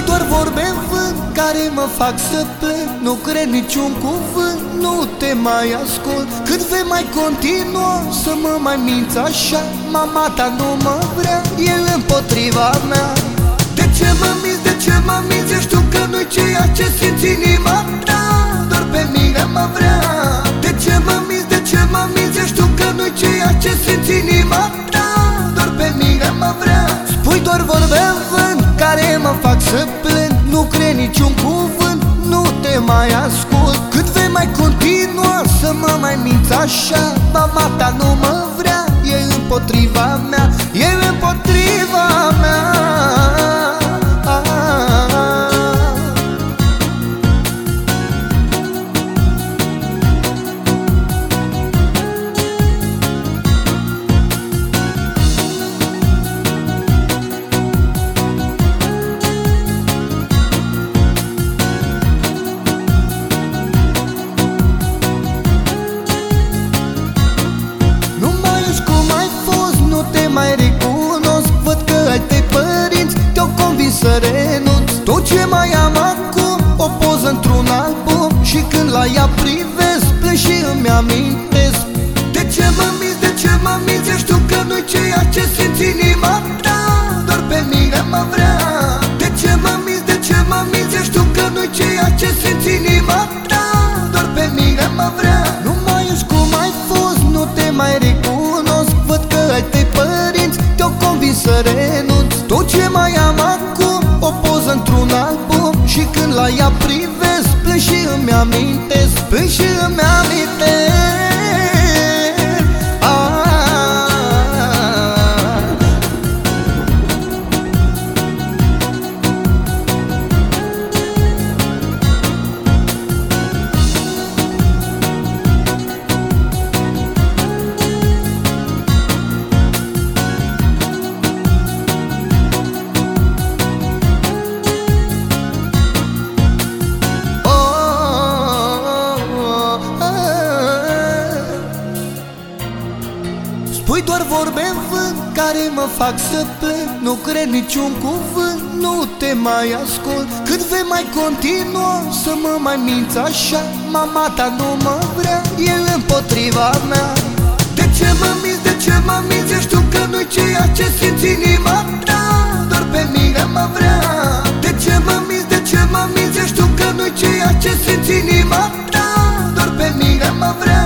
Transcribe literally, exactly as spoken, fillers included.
Spui doar vorbe în vânt care mă fac să plâng. Nu cred niciun cuvânt, nu te mai ascult. Cât vei mai continua să mă mai minți așa? Mama ta nu mă vrea, e împotriva mea. De ce mă minți, de ce mă minți? Ești tu că nu-i ceea ce simți inima ta, doar pe mine mă vrea. De ce mă minți, de ce mă minți? Ești tu că nu-i ceea ce simți inima ta, doar pe mine mă vrea. Spui doar vorbe în vânt care mă fac să plâng. Nu cred niciun cuvânt, nu te mai ascult. Cât vei mai continua să mă mai minți așa? Mama ta nu mă vrea, e împotriva mea, e împotriva mea. Mai recunosc, văd că ai tăi părinți te-au convins să renunți. Tot ce mai am acum, o poză într-un album, și când la ea privesc, plâng și îmi amintesc. De ce mă minți, de ce mă minți? Ești tu că nu-i ceea ce simți inima ta, doar pe mine mă vrea. De ce mă minți, de ce mă minți? Ești tu că nu-i ceea ce simți inima ta, doar pe mine mă vrea. Nu mai ești cum ai fost, nu te mai recunosc, văd că ai tăi părinți te-au convins să renunți. Tot ce mai am acum, o poză într-un album, și când la ea privesc, plâng și îmi amintesc, plâng și îmi amintesc. Spui doar vorbe în vânt care mă fac să plâng. Nu cred niciun cuvânt, nu te mai ascult. Cât vei mai continua să mă mai minți așa? Mama ta nu mă vrea, e împotriva mea. De ce mă minți, de ce mă minți? Ești tu că nu-i ceea ce simți inima ta, doar pe mine mă vrea. De ce mă minți, de ce mă minți? Ești tu că nu-i ceea ce simți inima ta, doar pe mine mă vrea.